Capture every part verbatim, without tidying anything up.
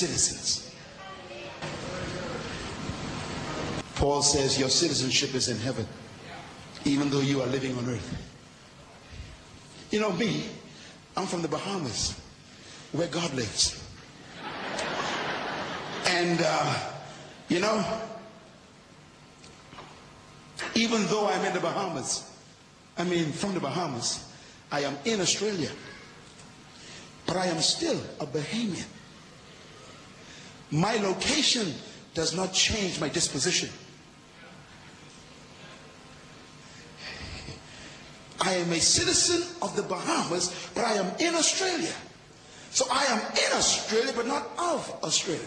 citizens. Paul says your citizenship is in heaven, even though you are living on earth. You know me, I'm from the Bahamas, where God lives. And, uh, you know, even though I'm in the Bahamas, I mean from the Bahamas, I am in Australia, but I am still a Bahamian. My location does not change my disposition. I am a citizen of the Bahamas, but I am in Australia. So I am in Australia, but not of Australia.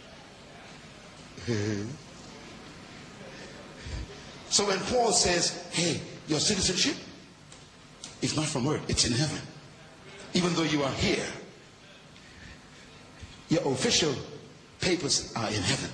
So when Paul says, hey, your citizenship is not from earth, it's in heaven. Even though you are here, your official papers are in heaven.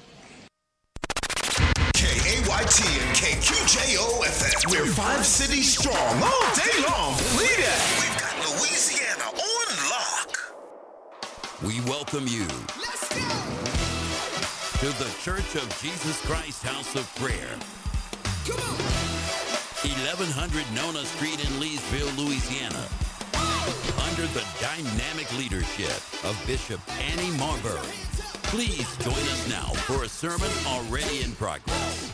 K A Y T and K Q J O F M. We're five cities strong all day long. Believe that. We've got Louisiana on lock. We welcome you. Let's go. To the Church of Jesus Christ House of Prayer. Come on. eleven hundred Nona Street in Leesville, Louisiana. Under the dynamic leadership of Bishop Annie Marbury. Please join us now for a sermon already in progress.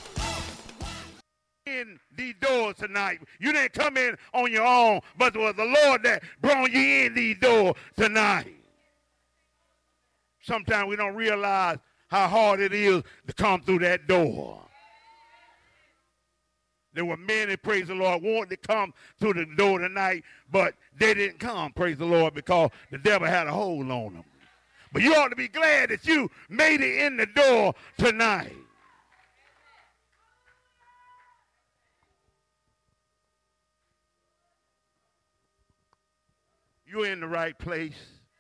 In these doors tonight. You didn't come in on your own, but it was the Lord that brought you in these doors tonight. Sometimes we don't realize how hard it is to come through that door. There were many, praise the Lord, wanted to come through the door tonight, but they didn't come, praise the Lord, because the devil had a hold on them. But you ought to be glad that you made it in the door tonight. You're in the right place.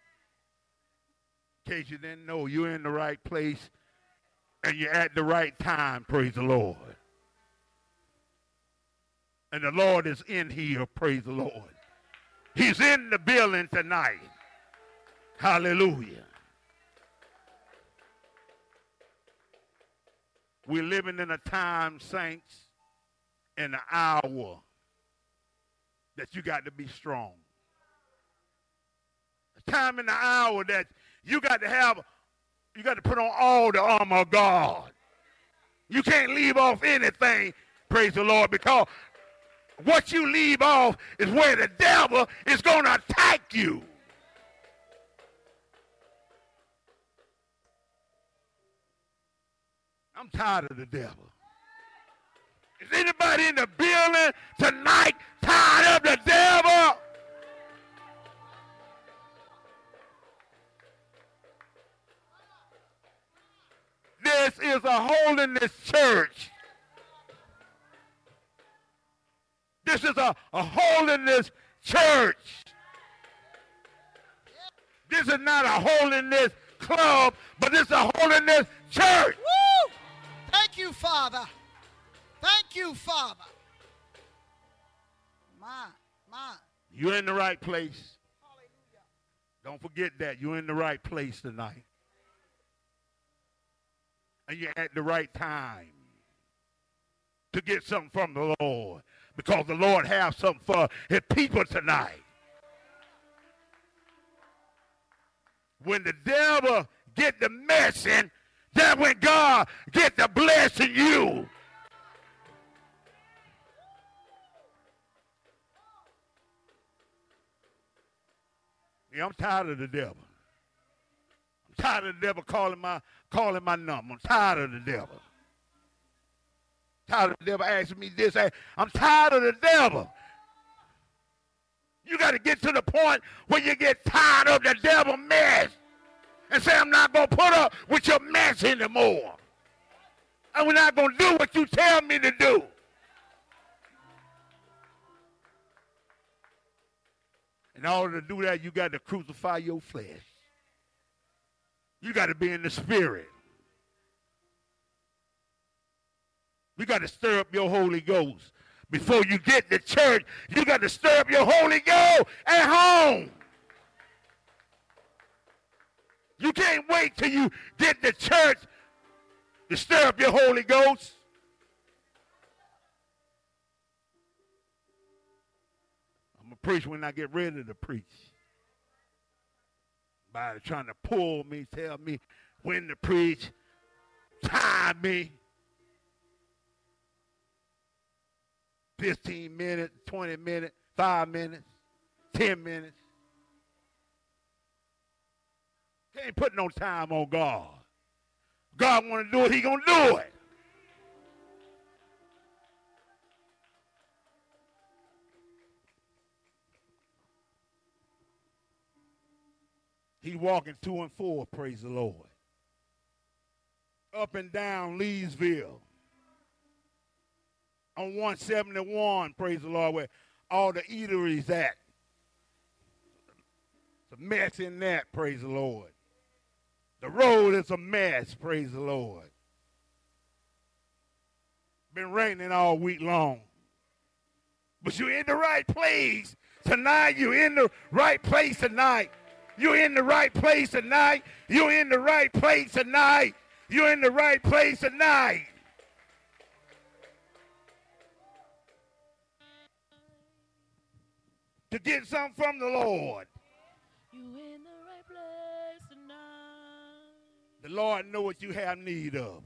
In case you didn't know, you're in the right place and you're at the right time, praise the Lord. And the Lord is in here, praise the Lord. He's in the building tonight. Hallelujah. We're living in a time, saints, in an hour that you got to be strong. A time in the hour that you got to have, you got to put on all the armor of God. You can't leave off anything, praise the Lord, because what you leave off is where the devil is going to attack you. I'm tired of the devil. Is anybody in the building tonight tired of the devil? This is a holiness church. This is a, a holiness church. This is not a holiness club, but this is a holiness church. Woo! Thank you, Father. Thank you, Father. My, my. You're in the right place. Hallelujah. Don't forget that. You're in the right place tonight. And you're at the right time to get something from the Lord. Because the Lord has something for his people tonight. When the devil get the messing, that's when God get the blessing you. Yeah, I'm tired of the devil. I'm tired of the devil calling my calling my number. I'm tired of the devil. Tired of the devil asking me this. I'm tired of the devil. You got to get to the point where you get tired of the devil mess and say, I'm not going to put up with your mess anymore. And we're not going to do what you tell me to do. In order to do that, you got to crucify your flesh. You got to be in the spirit. You got to stir up your Holy Ghost. Before you get to church, you got to stir up your Holy Ghost at home. You can't wait till you get to church to stir up your Holy Ghost. I'm going to preach when I get ready to preach. Somebody trying to pull me, tell me when to preach, time me. fifteen minutes, twenty minutes, five minutes, ten minutes. Can't put no time on God. God want to do it, he going to do it. He walking two and four, praise the Lord. Up and down Leesville. On one seventy-one, praise the Lord, where all the eateries at. It's a mess in that, praise the Lord. The road is a mess, praise the Lord. Been raining all week long. But you're in the right place tonight. You're in the right place tonight. You're in the right place tonight. You're in the right place tonight. You're in the right place tonight. To get something from the Lord. You in the right place tonight. The Lord knows what you have need of.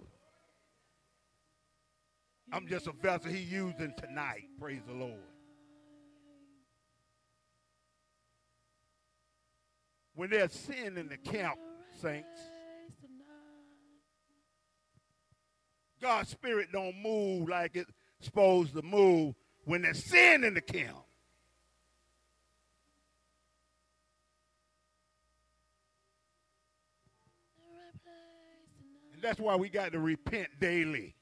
I'm just a vessel he using tonight. Praise the Lord. When there's sin in the camp, saints, God's spirit don't move like it's supposed to move when there's sin in the camp. And that's why we got to repent daily.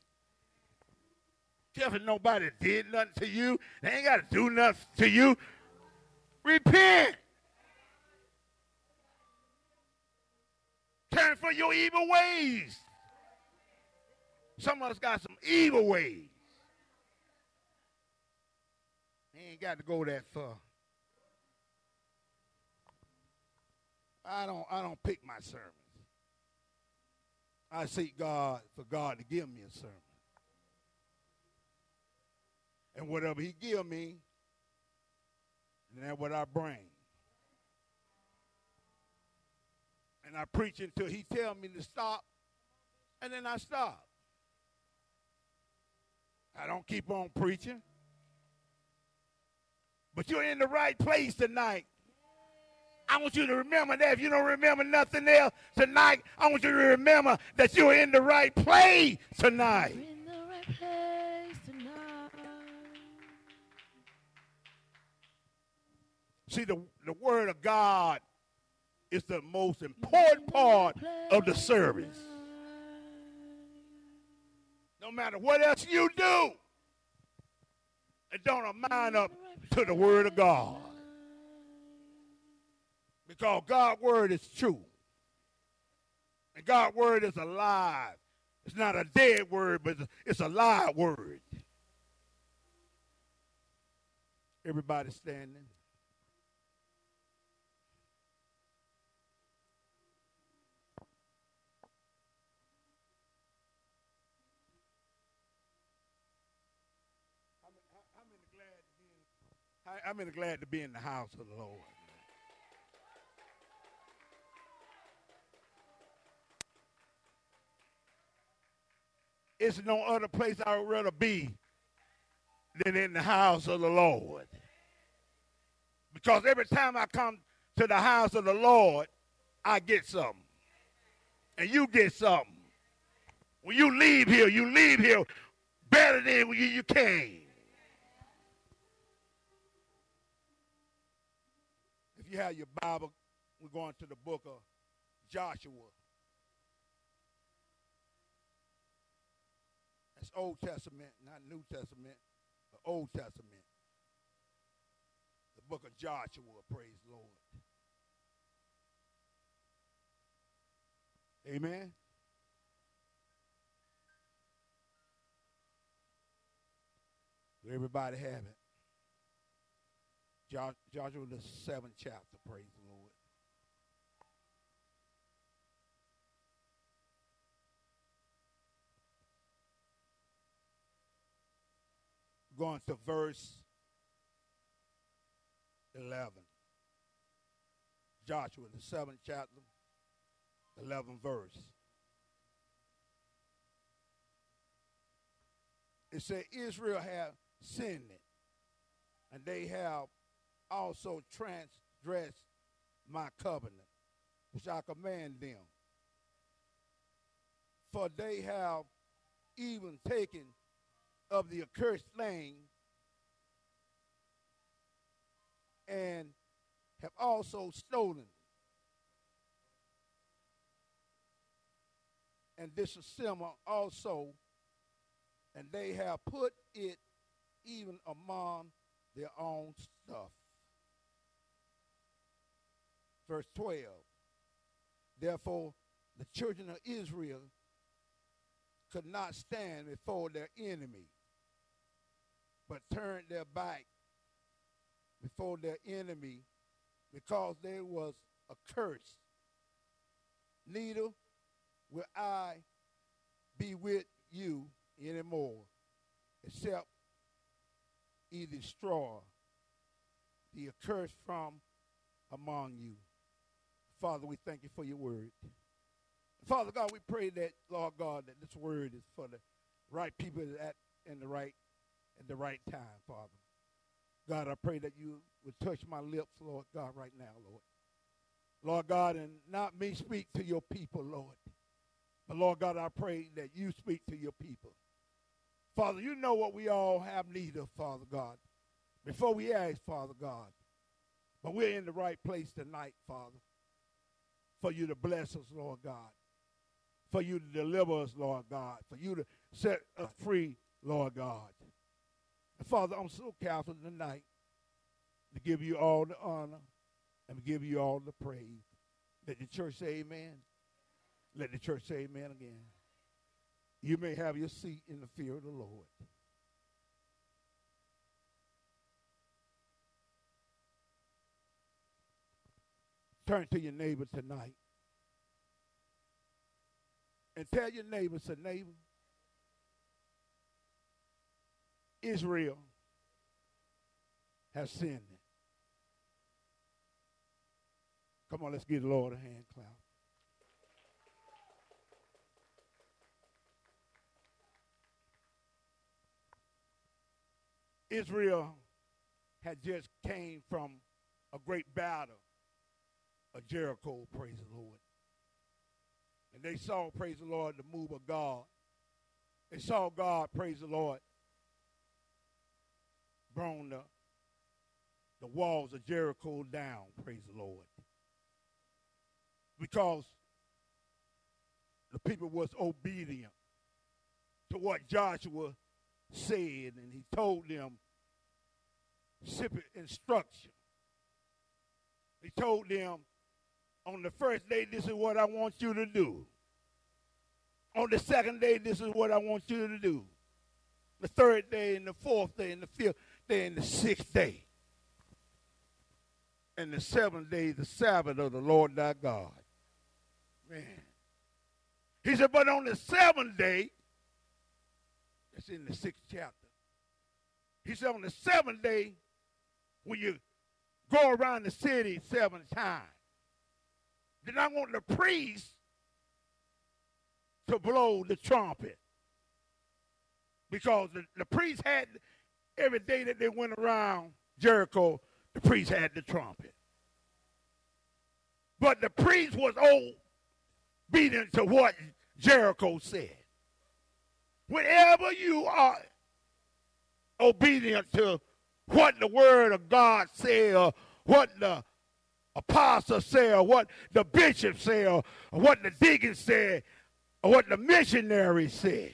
If nobody did nothing to you, they ain't got to do nothing to you. Repent. Turn from your evil ways. Some of us got some evil ways. They ain't got to go that far. I don't, I don't pick my sermons. I seek God for God to give me a sermon. And whatever he give me, that's what I bring. And I preach until he tell me to stop, and then I stop. I don't keep on preaching. But you're in the right place tonight. I want you to remember that. If you don't remember nothing else tonight, I want you to remember that you're in the right place tonight. You're in the right place tonight. See, the, the word of God is the most important part of the service. No matter what else you do, it don't amount up to the word of God. Because God's word is true. And God's word is alive. It's not a dead word, but it's a live word. Everybody standing. How many glad to be in the house of the Lord? It's no other place I would rather be than in the house of the Lord. Because every time I come to the house of the Lord, I get something. And you get something. When you leave here, you leave here better than when you, you came. If you have your Bible, we're going to the book of Joshua. That's Old Testament, not New Testament, but Old Testament. The book of Joshua, praise the Lord. Amen. Do everybody have it? Jo- Joshua, the seventh chapter, praise the Lord. going to verse eleven. Joshua, the seventh chapter, eleventh verse. It said, Israel have sinned, and they have also transgressed my covenant, which I command them. For they have even taken of the accursed thing, and have also stolen and disassembled also, and they have put it even among their own stuff. Verse twelve. Therefore, the children of Israel could not stand before their enemy, but turned their back before their enemy, because there was a curse. Neither will I be with you anymore, except ye destroy the accursed from among you. Father, we thank you for your word. Father God, we pray that, Lord God, that this word is for the right people at in the right at the right time, Father. God, I pray that you would touch my lips, Lord God, right now, Lord. Lord God, and not me speak to your people, Lord. But Lord God, I pray that you speak to your people. Father, you know what we all have need of, Father God, before we ask, Father God. But we're in the right place tonight, Father, for you to bless us, Lord God, for you to deliver us, Lord God, for you to set us free, Lord God. And Father, I'm so careful tonight to give you all the honor and to give you all the praise. Let the church say amen. Let the church say amen again. You may have your seat in the fear of the Lord. Turn to your neighbor tonight and tell your neighbor, say, neighbor, Israel has sinned. Come on, let's give the Lord a hand clap. Israel had just came from a great battle of Jericho, praise the Lord. And they saw, praise the Lord, the move of God. They saw God, praise the Lord, brought the, the walls of Jericho down, praise the Lord. Because the people was obedient to what Joshua said, and he told them simple instruction. He told them, on the first day, this is what I want you to do. On the second day, this is what I want you to do. The third day, and the fourth day, and the fifth day, and the sixth day. And the seventh day, the Sabbath of the Lord thy God. Man. He said, but on the seventh day, that's in the sixth chapter. He said, on the seventh day, when you go around the city seven times, then I want the priest to blow the trumpet. Because the, the priest had, every day that they went around Jericho, the priest had the trumpet. But the priest was obedient to what Jericho said. Whenever you are obedient to what the word of God said, or what the apostle said, or what the bishop said, or what the deacon said, or what the missionary said,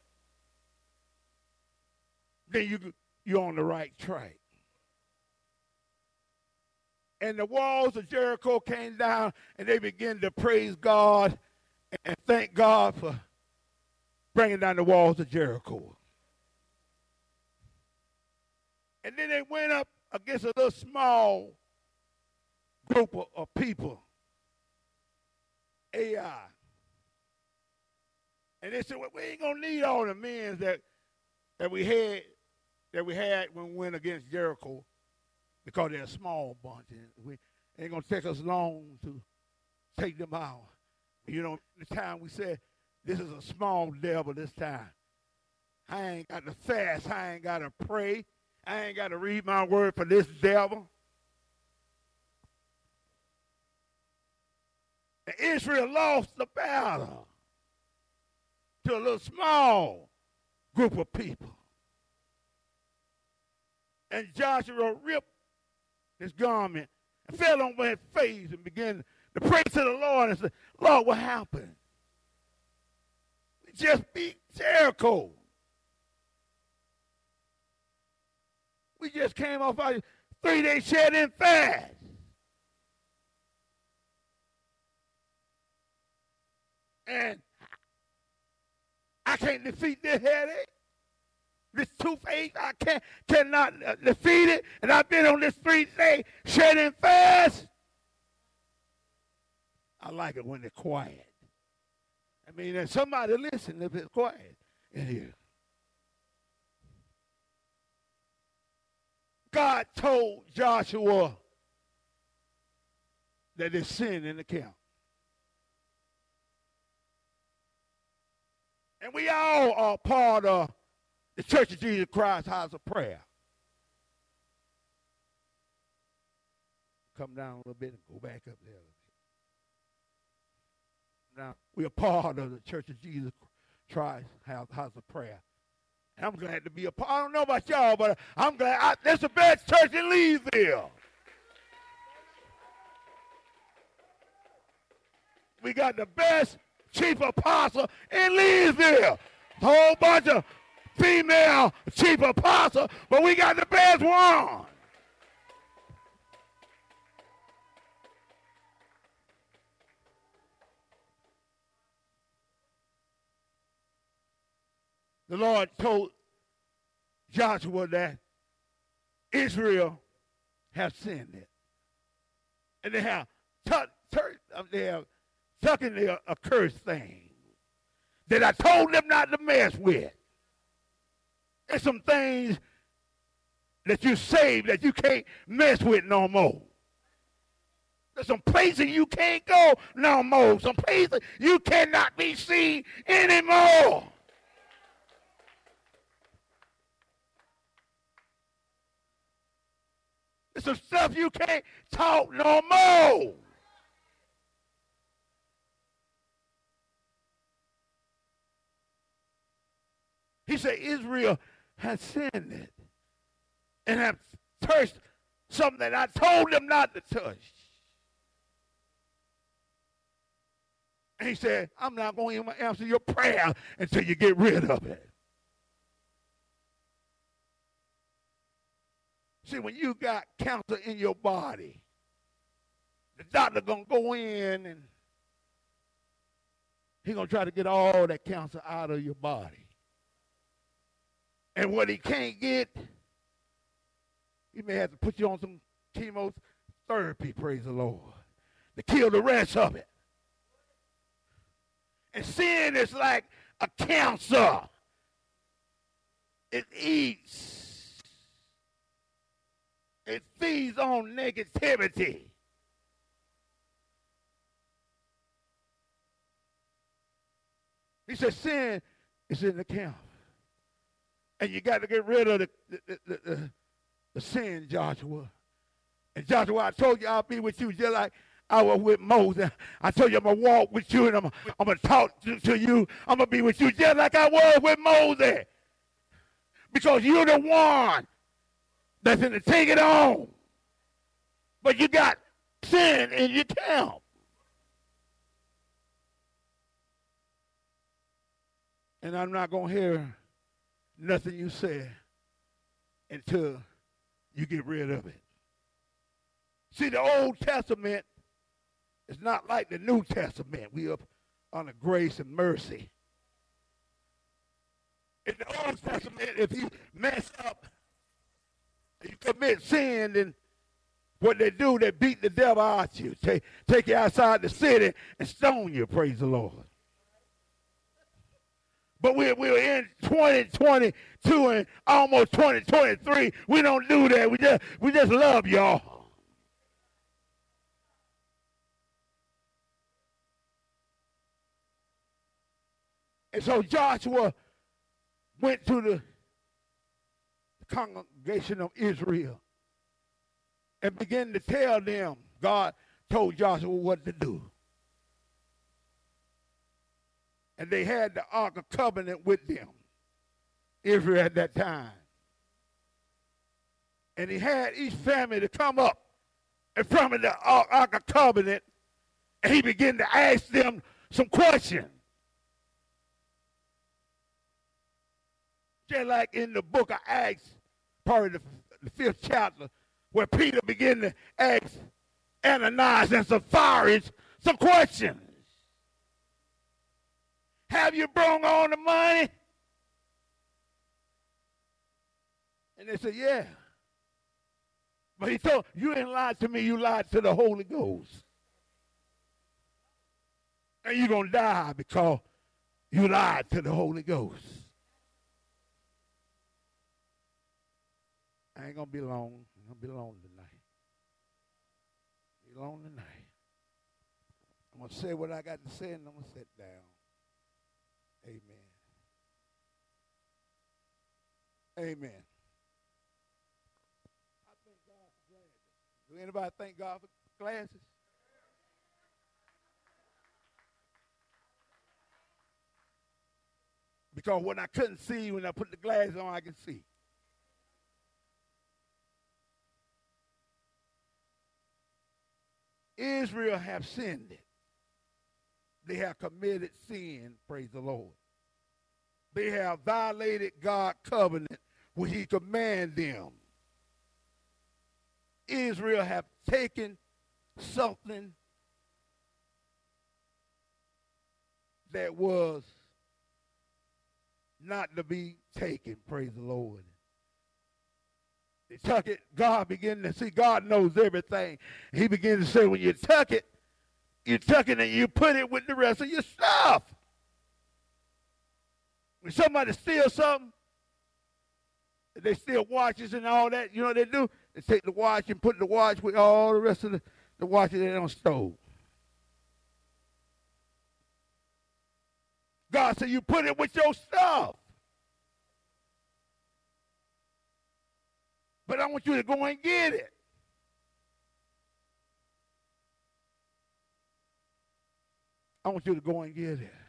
then you, you're on the right track. And the walls of Jericho came down, and they began to praise God and thank God for bringing down the walls of Jericho. And then they went up against a little small group of, of people, Ai. And they said, well, we ain't going to need all the men that, that we had that we had when we went against Jericho, because they're a small bunch, and we ain't going to take us long to take them out. You know, the time we said, this is a small devil this time. I ain't got to fast. I ain't got to pray. I ain't got to read my word for this devil. And Israel lost the battle to a little small group of people. And Joshua ripped his garment and fell on his face and began to pray to the Lord and said, Lord, what happened? We just beat Jericho. We just came off our three-day shed-in fast. And I can't defeat this headache, this toothache. I can't, cannot uh, defeat it. And I've been on this three-day shed-in fast. I like it when they're quiet. I mean, there's somebody listen if it's quiet in here. God told Joshua that there's sin in the camp. And we all are part of the Church of Jesus Christ House of Prayer. Come down a little bit and go back up there a little bit. Now, we are part of the Church of Jesus Christ House, House of Prayer. And I'm glad to be a part. I don't know about y'all, but I'm glad. I, that's the best church in Leesville. We got the best chief apostle in Leesville. A whole bunch of female chief apostles, but we got the best one. The Lord told Joshua that Israel have sinned it. And they have tucked, they have tucking their accursed thing that I told them not to mess with. There's some things that you saved that you can't mess with no more. There's some places you can't go no more. Some places you cannot be seen anymore. There's some stuff you can't talk no more. He said Israel has sinned it and have touched something that I told them not to touch. And he said, I'm not going to answer your prayer until you get rid of it. See, when you got cancer in your body, the doctor going to go in and he's going to try to get all that cancer out of your body. And what he can't get, he may have to put you on some chemotherapy, praise the Lord, to kill the rest of it. And sin is like a cancer. It eats. It feeds on negativity. He said sin is in the camp. And you got to get rid of the, the, the, the, the sin, Joshua. And Joshua, I told you I'll be with you just like I was with Moses. I told you I'm going to walk with you and I'm, I'm going to talk to, to you. I'm going to be with you just like I was with Moses. Because you're the one that's going to take it on. But you got sin in your camp. And I'm not going to hear nothing you say until you get rid of it. See, the Old Testament is not like the New Testament. We are under grace and mercy. In the Old Testament, if you mess up, you commit sin, then what they do, they beat the devil out you, take, take you outside the city and stone you, praise the Lord. But we're, we're in twenty twenty-two and almost twenty twenty-three. We don't do that. We just, we just love y'all. And so Joshua went to the congregation of Israel and began to tell them, God told Joshua what to do. And they had the Ark of Covenant with them, Israel at that time. And he had each family to come up in front of the Ark of Covenant, and he began to ask them some questions. Just like in the book of Acts, probably the, the fifth chapter, where Peter began to ask Ananias and Sapphira some questions. Have you brought on the money? And they said, yeah. But he told, you didn't lie to me, you lied to the Holy Ghost. And you're going to die because you lied to the Holy Ghost. I ain't going to be long. I'm going to be long tonight. Be long tonight. I'm going to say what I got to say, and I'm going to sit down. Amen. Amen. I thank God for glasses. Do anybody thank God for glasses? Because when I couldn't see, when I put the glasses on, I could see. Israel have sinned it. They have committed sin, praise the Lord. They have violated God's covenant when he commanded them. Israel have taken something that was not to be taken, praise the Lord. They took it, God began to see, God knows everything. He began to say, when you took it, you took it and you put it with the rest of your stuff. When somebody steals something, they steal watches and all that, you know what they do? They take the watch and put the watch with all the rest of the, the watches they don't stole. God said, you put it with your stuff. But I want you to go and get it. I want you to go and get it.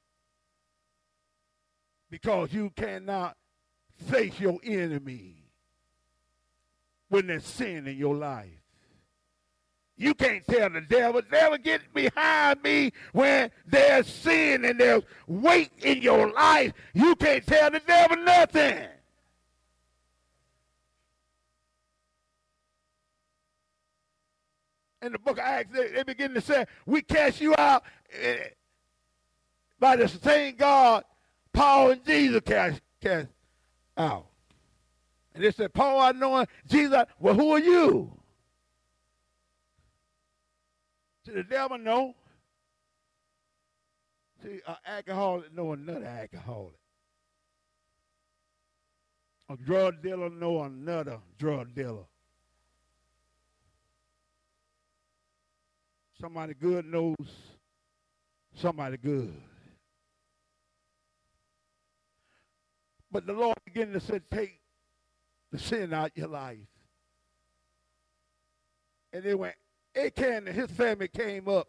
Because you cannot face your enemy when there's sin in your life. You can't tell the devil, devil, get behind me when there's sin and there's weight in your life. You can't tell the devil nothing. In the book of Acts, they, they begin to say, we cast you out eh, by the same God Paul and Jesus cast, cast out. And they said, Paul, I know him. Jesus, well, who are you? See, the devil know. See, an alcoholic know another alcoholic. A drug dealer know another drug dealer. Somebody good knows somebody good. But the Lord began to say, take the sin out your life. And they went, Achan and his family came up.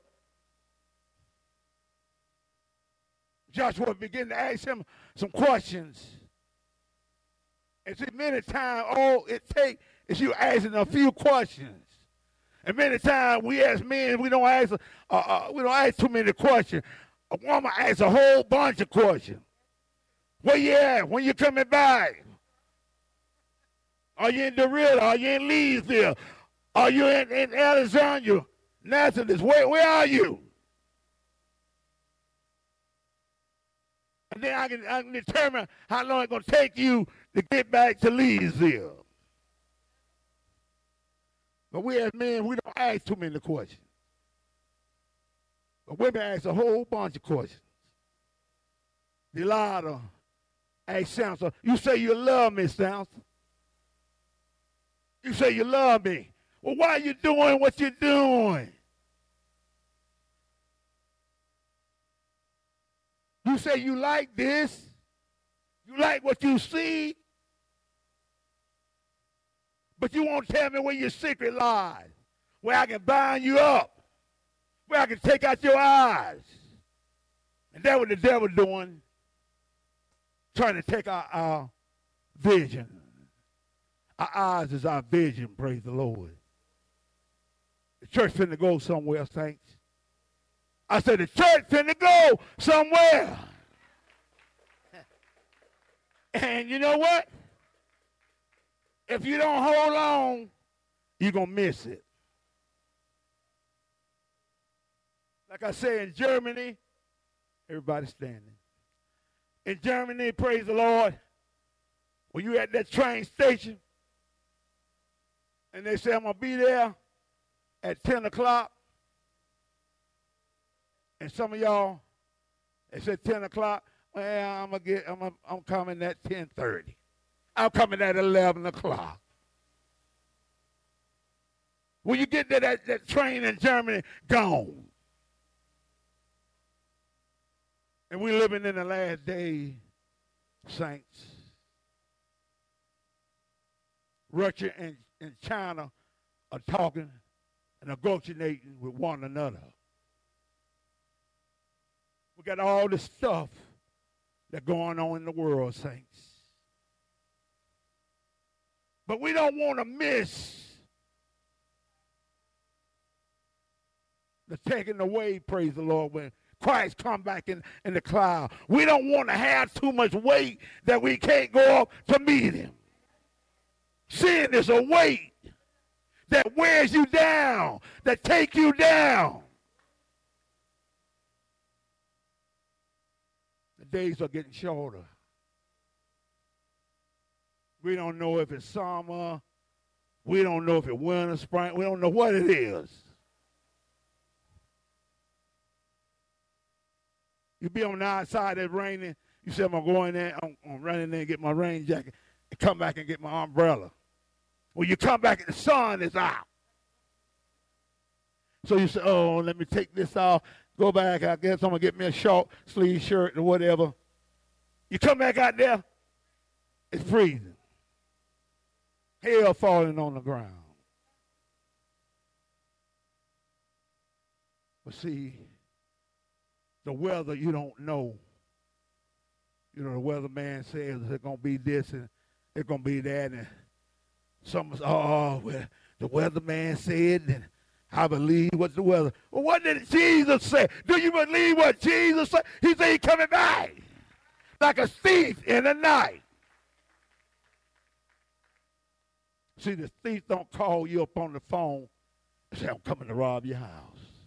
Joshua began to ask him some questions. And see, many times all it takes is you asking a few questions. And many times we as men, we don't ask, uh, uh, we don't ask too many questions. A woman asks a whole bunch of questions. Where you at? When you coming back? Are you in Dorita? Are you in Leesville? Are you in, in Alexandria? Nazareth? Where, where are you? And then I can, I can determine how long it's going to take you to get back to Leesville. But we as men, we don't ask too many questions. But women ask a whole bunch of questions. Delilah asked Samson, you say you love me, Samson. You say you love me. Well, why are you doing what you're doing? You say you like this. You like what you see. But you won't tell me where your secret lies. Where I can bind you up. Where I can take out your eyes. And that's what the devil doing. Trying to take out our vision. Our eyes is our vision, praise the Lord. The church finna go somewhere, saints. I said the church finna go somewhere. And you know what? If you don't hold on, you're going to miss it. Like I say, in Germany, everybody standing. In Germany, praise the Lord, when you at that train station, and they say, I'm going to be there at ten o'clock, and some of y'all, they said ten o'clock, well, I'm, gonna get, I'm, gonna, I'm coming at ten thirty. I'm coming at eleven o'clock. When you get to that, that train in Germany, gone. And we're living in the last days, saints. Russia and, and China are talking and negotiating with one another. We got all this stuff that's going on in the world, saints. But we don't want to miss the taking away, praise the Lord, when Christ come back in, in the cloud. We don't want to have too much weight that we can't go up to meet him. Sin is a weight that wears you down, that take you down. The days are getting shorter. We don't know if it's summer. We don't know if it's winter, spring. We don't know what it is. You be on the outside, it's raining. You say, I'm going to go in there, I'm, I'm running in there and get my rain jacket and come back and get my umbrella. When you come back and the sun is out. So you say, oh, let me take this off. Go back, I guess I'm going to get me a short sleeve shirt or whatever. You come back out there, it's freezing. Hail falling on the ground. But see, the weather you don't know. You know, the weatherman says it's going to be this and it's going to be that. And some say, oh, well, the weatherman said, and I believe what the weather. Well, what did Jesus say? Do you believe what Jesus said? He said he's coming back like a thief in the night. See, the thief don't call you up on the phone and say, I'm coming to rob your house.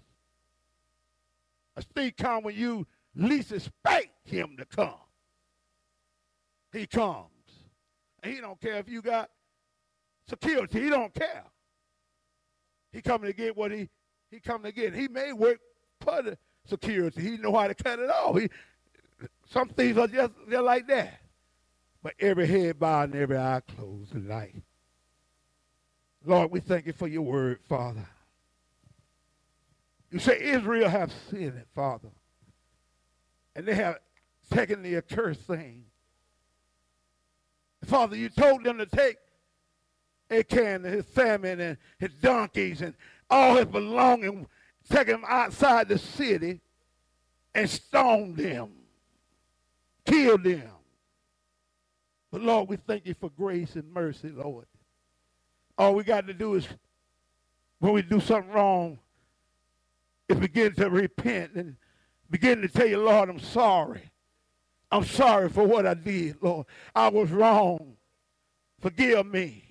A thief comes when you least expect him to come. He comes. And he don't care if you got security. He don't care. He coming to get what he, he coming to get. He may work for the security. He know how to cut it off. He, some thieves are just they're like that. But every head bowed and every eye closed tonight. Lord, we thank you for your word, Father. You say Israel have sinned, Father. And they have taken the accursed thing. Father, you told them to take Achan and his famine and his donkeys and all his belongings, take them outside the city and stone them, kill them. But Lord, we thank you for grace and mercy, Lord. All we got to do is, when we do something wrong, is begin to repent and begin to tell you, Lord, I'm sorry. I'm sorry for what I did, Lord. I was wrong. Forgive me.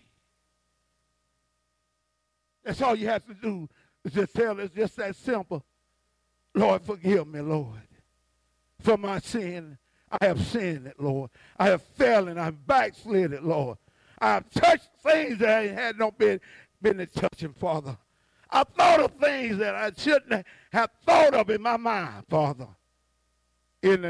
That's all you have to do is just tell us, just that simple. Lord, forgive me, Lord, for my sin. I have sinned it, Lord. I have failed and I have backslid it, Lord. I have touched things that I had not been, been to touching, Father. I thought of things that I shouldn't have thought of in my mind, Father. In the